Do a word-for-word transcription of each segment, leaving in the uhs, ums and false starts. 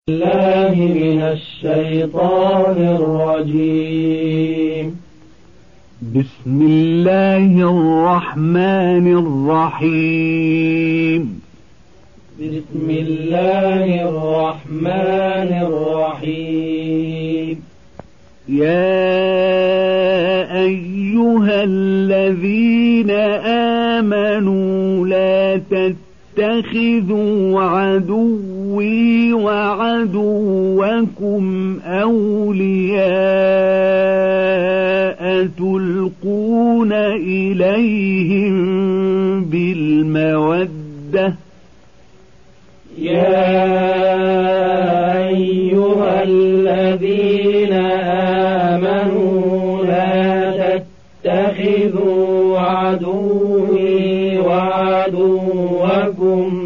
الله من الشيطان الرجيم. بسم الله الرحمن الرحيم. بسم الله الرحمن الرحيم. يا أيها الذين آمنوا لا تتخذوا عدوي وعدوكم أولياء تلقون إليهم بالمودة يا أيها الذين آمنوا لا تتخذوا عدوي وعدوكم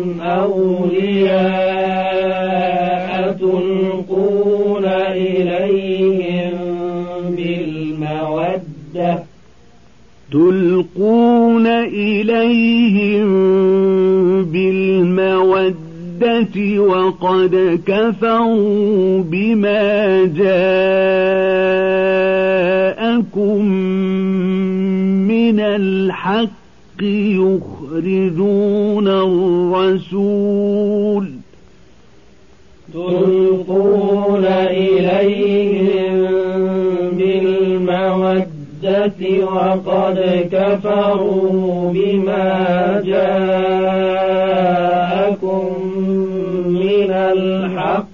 أولياء تلقون إليهم بالمودة تلقون إليهم بالمودة وقد كفروا بما جاءكم من الحق يخرجون الرسول تلقون إليهم بالمودة وقد كفروا بما جاءكم من الحق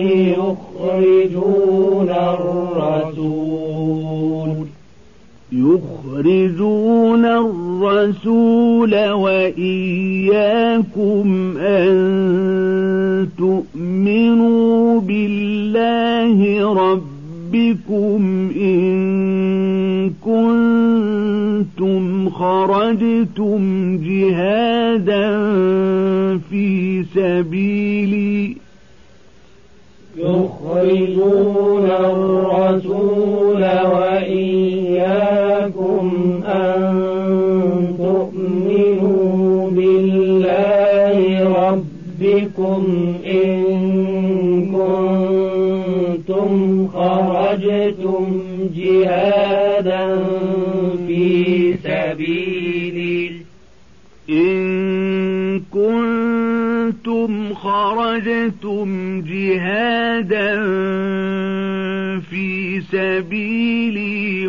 يخرجون الرسول يخرجون الرسول وإياكم أن تؤمنوا بالله ربكم إن كنتم خرجتم جهادا في سبيلي يخرجون الرسول وإياكم أن تؤمنوا بالله ربكم إن كنتم خرجتم جهادا في سبيلي إن كنتم خرجتم جهادا في سبيلي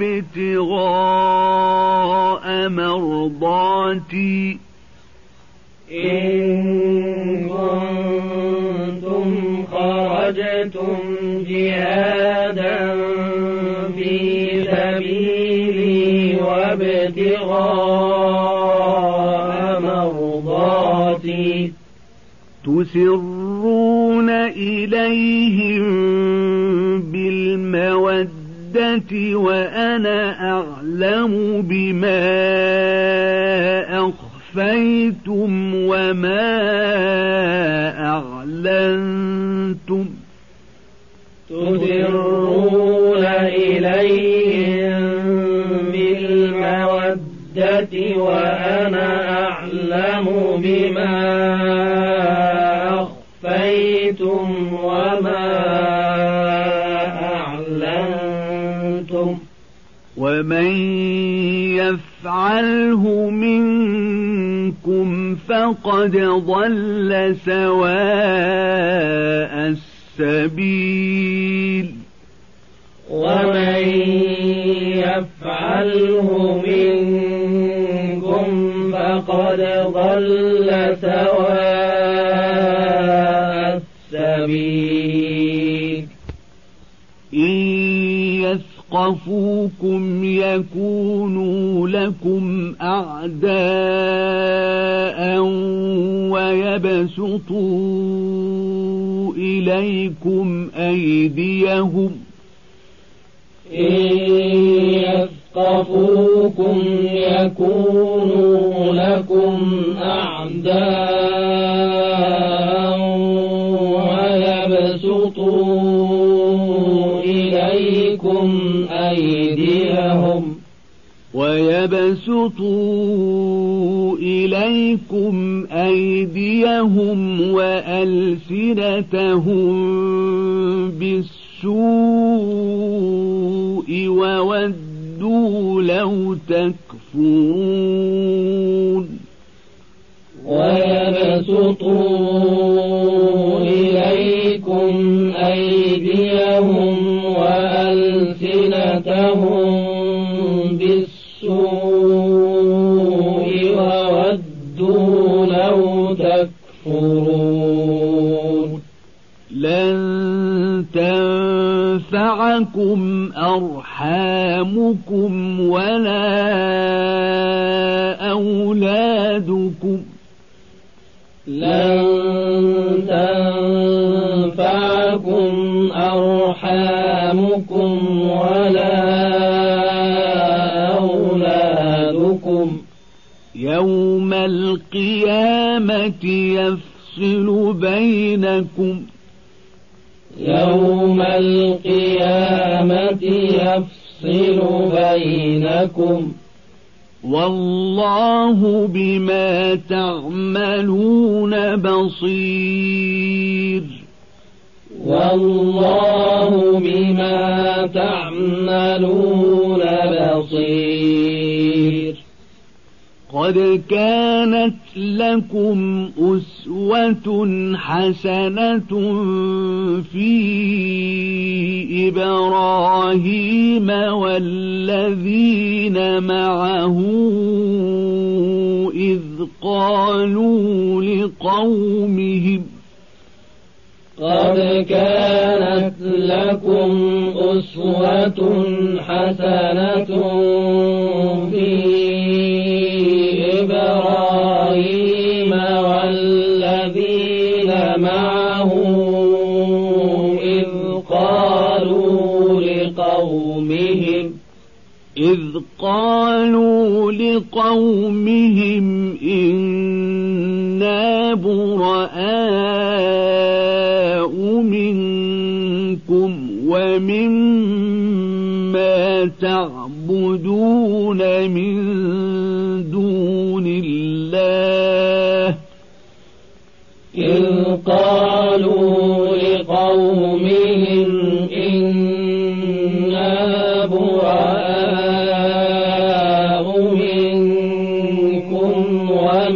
وابتغاء مرضاتي إن كنتم خرجتم جهادا في سبيلي وابتغاء مرضاتي تسرون إليهم بالمودة وأنا أعلم بما أخفيتم وما أعلنتم تسرون إليهم بالمودة وأنا أعلم بما أخفيتم وما أعلنتم ومن يفعله منكم فقد ضل سواء السبيل ومن يفعله منكم فقد ضل سواء السبيل إن يثقفوكم يكونوا لكم أعداء ويبسطوا إليكم أيديهم إن يثقفوكم يكونوا لكم أعداء ويبسطوا إليكم أيديهم ويبسطوا إليكم أيديهم وألسنتهم بالسوء وودوا لو تكفرون ويبسطوا إليكم أيديهم وألسنتهم بالسوء وودوا لو تكفرون لن تنفعكم أرحامكم ولا أولادكم لن تنفعكم أرحامكم ولا أولادكم يوم القيامة يفصل بينكم يوم القيامة يفصل بينكم والله بما تعملون بصير والله بما تعملون بصير قد كانت لكم أسوة حسنة في إبراهيم والذين معه إذ قالوا لقومهم قد كانت لكم أسوة حسنة في إبراهيم والذين معه إذ قالوا لقومهم إذ قالوا لقومهم إنا براء منكم ومما تعبدون من دون الله إذ قالوا لقومهم إنا براء منكم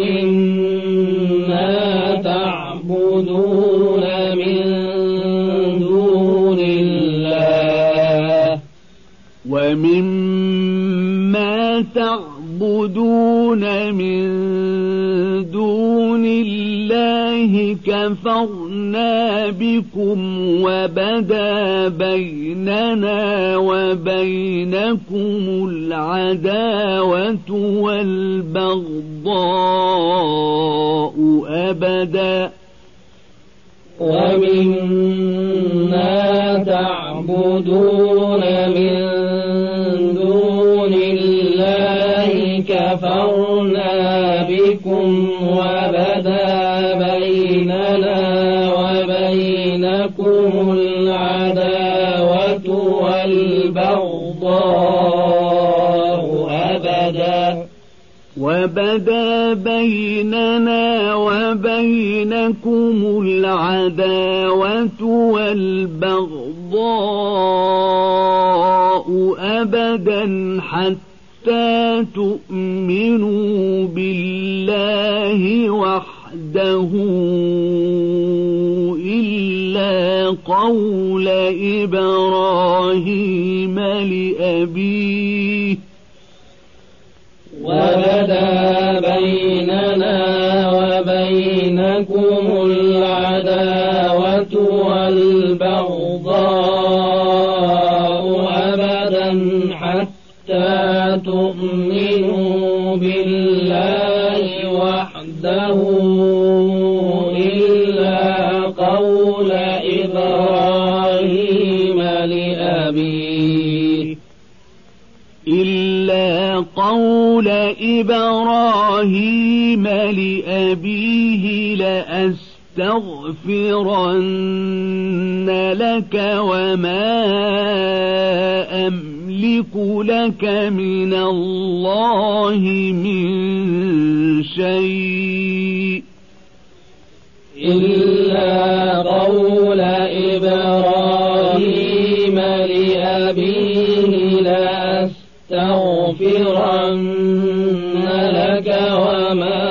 ومما تعبدون من دون الله ومما تعبدون من دون الله كفرنا بكم وبدا بيننا وبينكم العداوة والبغضاء أبدا ومما تعبدون من دون الله كفرنا بكم وبدا بيننا وبينكم العداوة والبغضاء أبدا وبدا بيننا وبينكم العداوة والبغضاء أبدا حتى تؤمنوا بالله وحده إلا قول إبراهيم لأبيه وبدا بيننا وبينكم العداوة والبغضاء أبدا حتى تؤمنوا بالله وحده إلا قول إبراهيم لأبيه إلا قول إبراهيم لأبيه لأستغفرن لك وما أملك أملك لك من الله من شيء إلا قول إبراهيم لأبيه لأستغفرن لك وما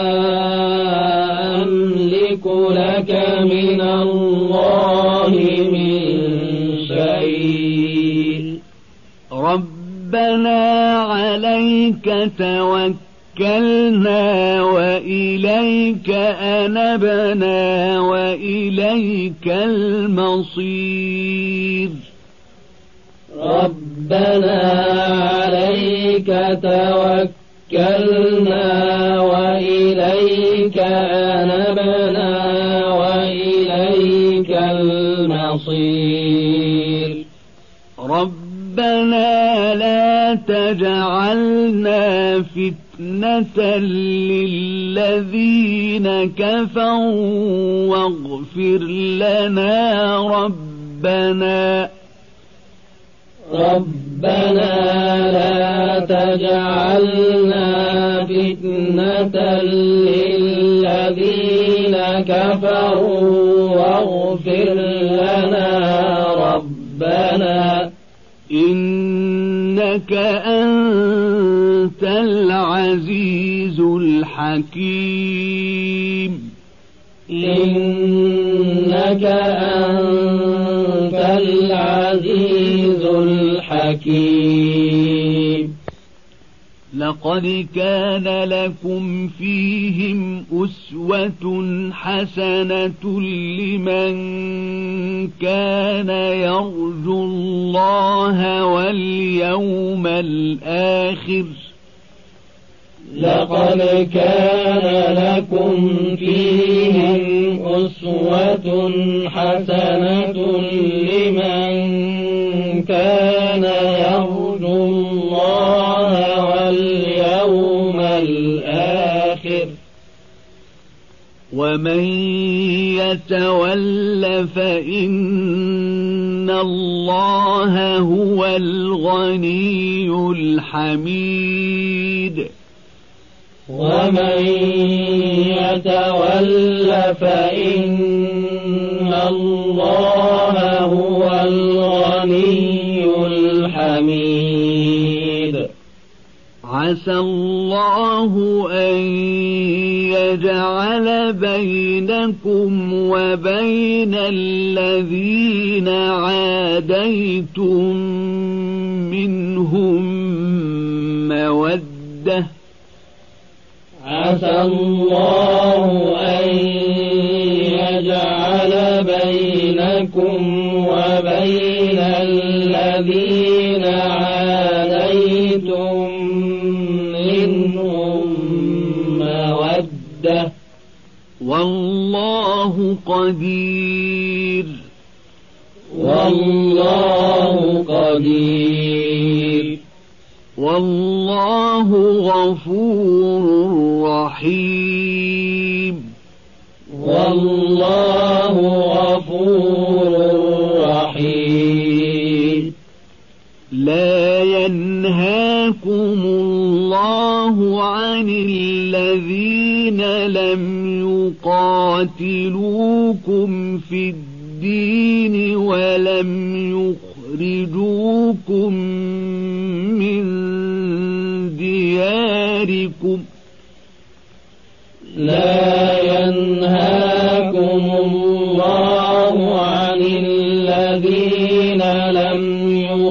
أملك لك من الله من شيء ربنا عليك توكلنا وإليك أنبنا وإليك المصير ربنا عليك توكلنا وإليك أنبنا وإليك المصير ربنا لا تجعلنا فتنة للذين كفروا واغفر لنا ربنا ربنا لا تجعلنا فتنة للذين كفروا واغفر لنا ربنا إنك أنت العزيز الحكيم إنك أنت العزيز الحكيم لقد كان لكم فيهم أسوة حسنة لمن كان يرجو الله واليوم الآخر لقد كان لكم فيهم أسوة حسنة لمن كان يرجو الله واليوم الآخر ومن يتول فإن الله هو الغني الحميد ومن يتول فإن الله هو الغني الحميد عسى الله أن يجعل بينكم وبين الذين عاديتم منهم مودة عسى الله أن يجعل بينكم وبين الذين عاديتم منهم مودة والله قدير والله قدير والله غفور رحيم والله غفور رحيم لا ينهاكم الله عن الذين لم يقاتلوكم في الدين ولم يخرجوكم من دياركم لا ينهاكم الله عن الذين لم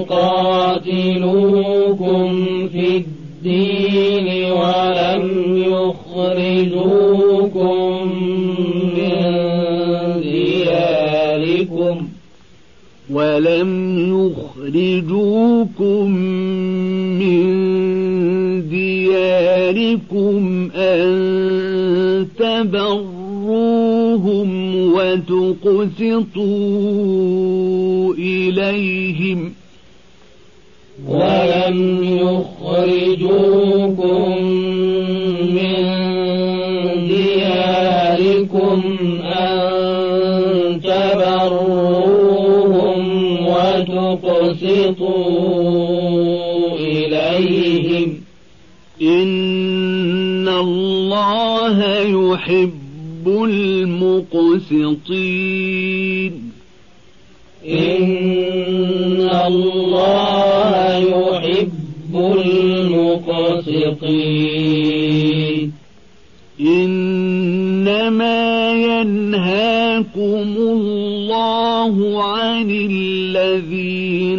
يقاتلوكم في الدين ولم يخرجوكم من دياركم ولم يخرجوكم من دياركم أن تبروهم وتقسطوا إليهم ولم يخرجوكم من دياركم أن تبروهم وتقسطوا إليهم إن الله يحب المقسطين إن الله يحب المقسطين إنما ينهاكم الله عن الذين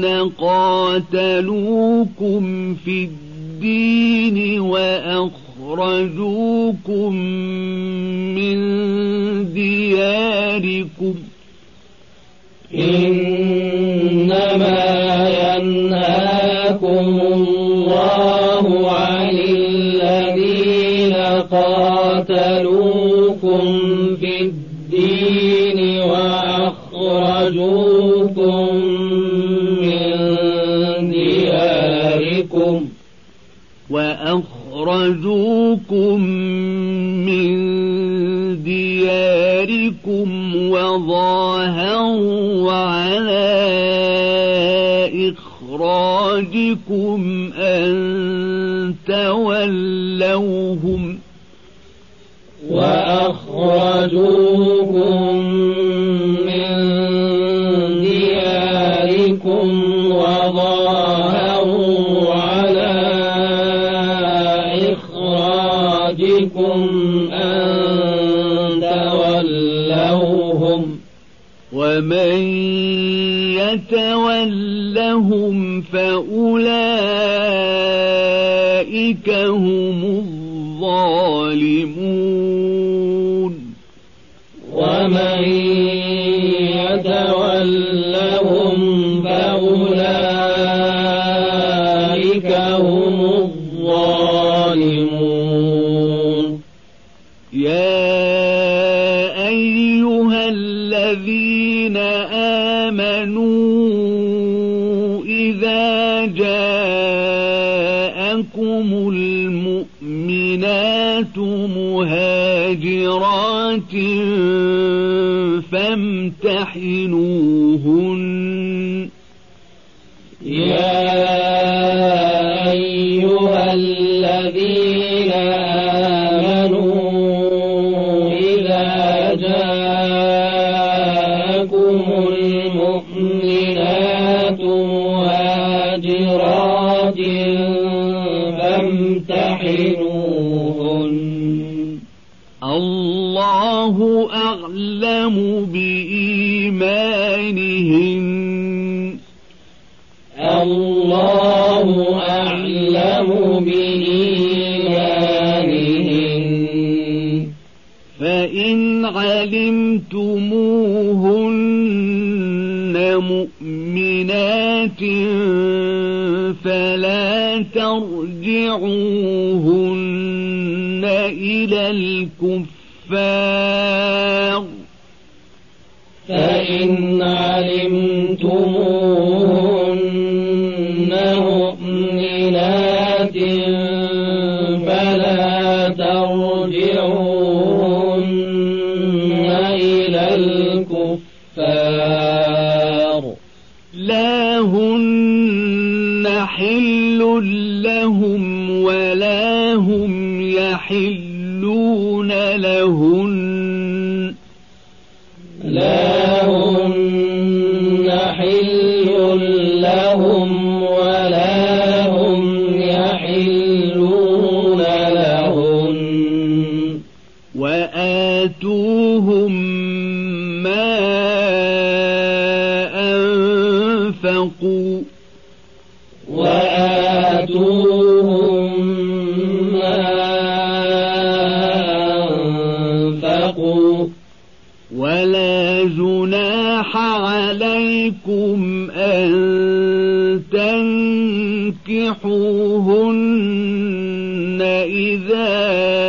قاتلوكم في الدين وأخرجوكم من دياركم إنما ينهاكم الله عن الذين قاتلوكم في الدين وأخرجوكم من دياركم وأخرجوكم من دياركم وظاهروا على إخراجكم أن تولوهم وأخرجوكم من دياركم وظاهروا على إخراجكم أن تولوهم ومن يتولهم فأولئك هم الظالمون ومن يتولهم فأولئك هم الظالمون يا أيها الذين آمنوا إذا جاءكم المؤمنات مهاجرات فامتحنوهن يا أيها الذين آمنوا إذا جاءكم المؤمنات مهاجرات فامتحنوهن الله أعلم بإيمانهن الله أعلم بإيمانهن فإن علمتموهن مؤمنات فلا ترجعوهن إلى الكفار فإن علمتموهن مؤمنات فلا ترجعوهن إلى الكفار لا هن حل لهم ولا هم يحلون لهن لا هن حل لهم ولا هم يحلون لهن وآتوهم ما أنفقوا وآتوهم ما أنفقوا ولا جناح عليكم أن تنكحوهن إذا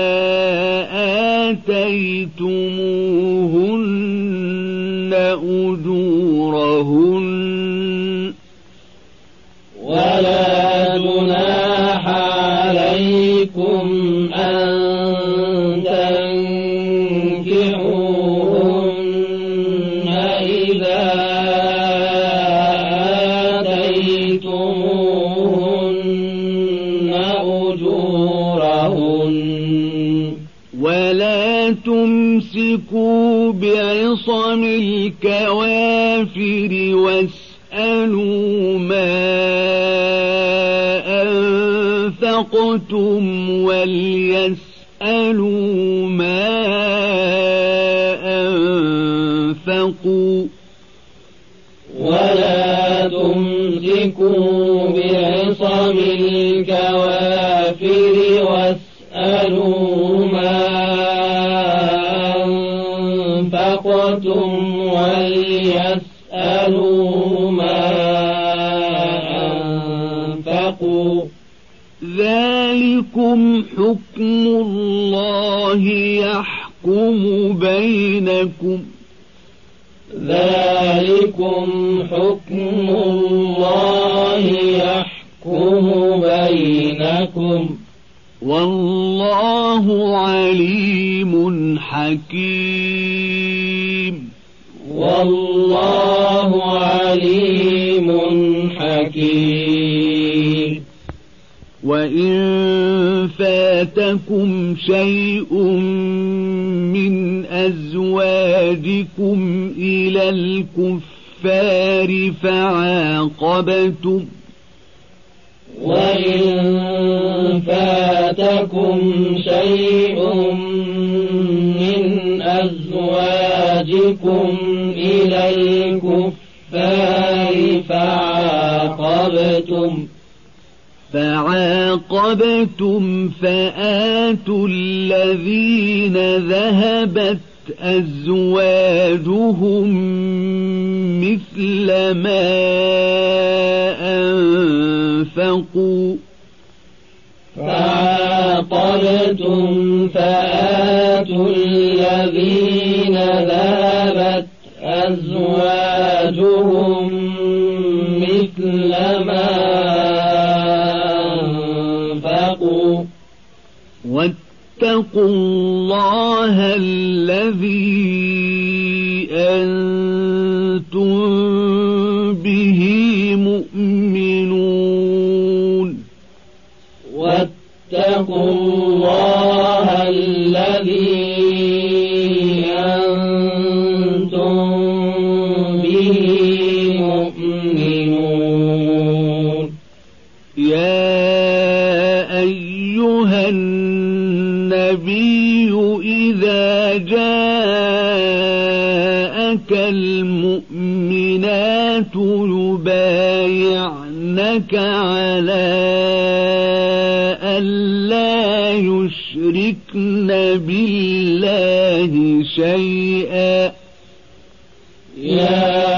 آتيتموهن أجورهن ولا جناح عليكم أن تنكحوهن إذا آتيتموهن تمسكوا بعصم الكوافر واسألوا ما أنفقتم وليسألوا ما أنفقوا ولا تمسكوا بعصم الكوافر واسألوا ما أنفقتم وليسألوا ما أنفقوا ذلكم حكم الله يحكم بينكم ذلكم حكم الله يحكم بينكم والله عليم حكيم والله عليم حكيم وإن فاتكم شيء من أزواجكم إلى الكفار فعاقبتم وإن فاتكم شيء من أزواجكم إلى الكفار فعاقبتم فعاقبتم فآتوا الذين ذهبت أزواجهم مثل ما أنفقوا فعاقبتم فآتوا الذين ذهبت أزواجهم مثل ما أنفقوا واتقوا الله الذي أنتم به مؤمنون واتقوا الله الذي أنتم به مؤمنون يا أيها النبي إذا جاءك المؤمنات يبايعنك على ألا يشركن بالله شيئا يا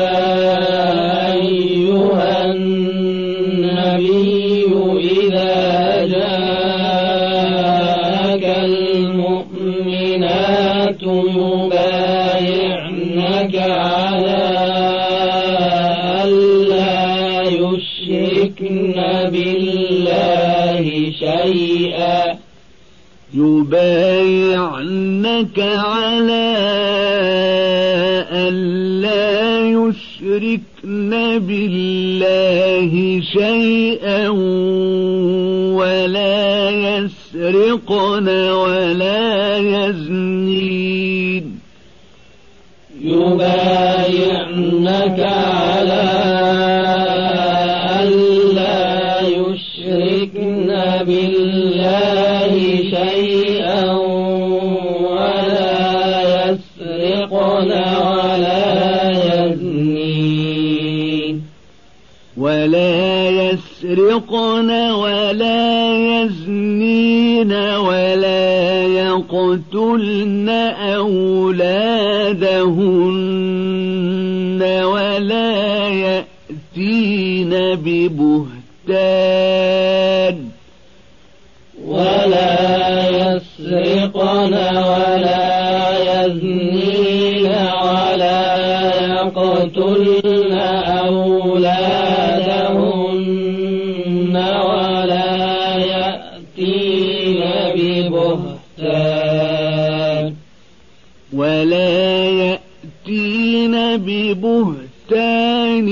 أيها النبي إذا جاءك المؤمنات يبايعنك على ألا يشركن بالله شيئا يبايعنك على ألا يشركن بالله شيئا ولا يسرقن ولا يزنين يبايعنك على ألا يشركن بالله شيئا ولا يسرقن ولا يزنين ولا يسرقن ولا يزنين ولا يقتلن أولادهن ولا يأتين ببهتان ولا يسرقن ولا يزنين ولا يقتلن أولادهن ولا يأتين ببهتان ولا يأتين ببهتان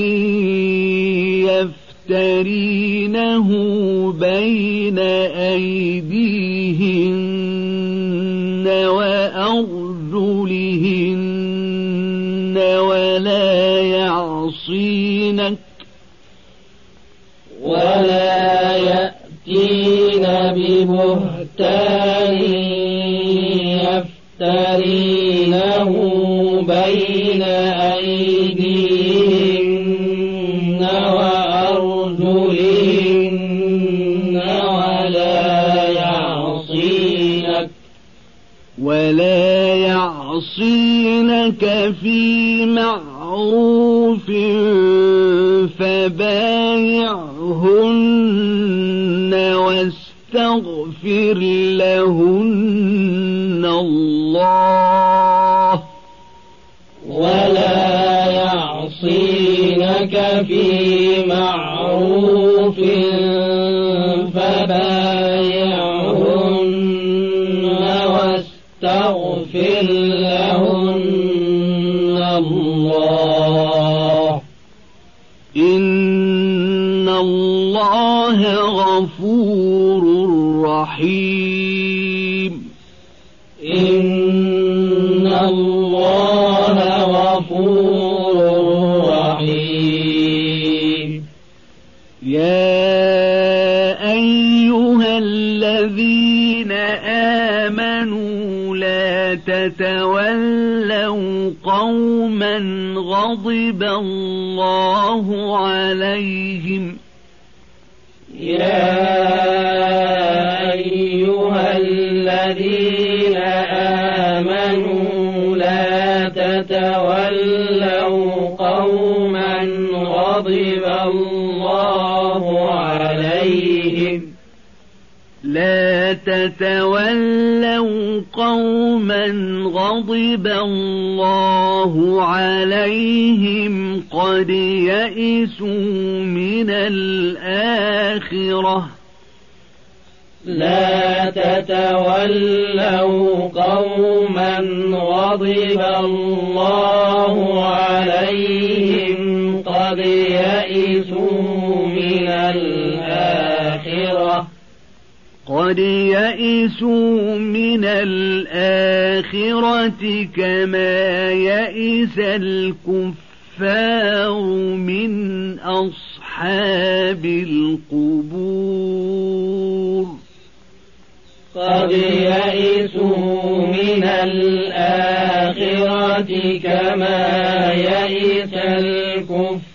يفترينه بين أيديهن وأرجلهن يأتينك ولا يأتين ببهتان يفترينه بين أيديهن وأرجلهن ولا يعصينك ولا يعصينك في معروف فبايعهن واستغفر لهن الله ولا يعصينك في معروف فبايعهن واستغفر لهن الله إن الله غفور رحيم إن الله غفور رحيم يا أيها الذين آمنوا لا تتولوا قوما غضب الله عليهم يا أيها الذين آمنوا لا تتولوا قوما غضب الله عليهم لا تتولوا قوما غضب الله عليهم قد يئسوا من الآخرة لا تتولوا قوما غضب الله عليهم قد يئسوا من الآخرة قد يئسوا من الآخرة كما يئس الكفار من أصحاب القبور قد يئسوا من الآخرة كما يئس الكفار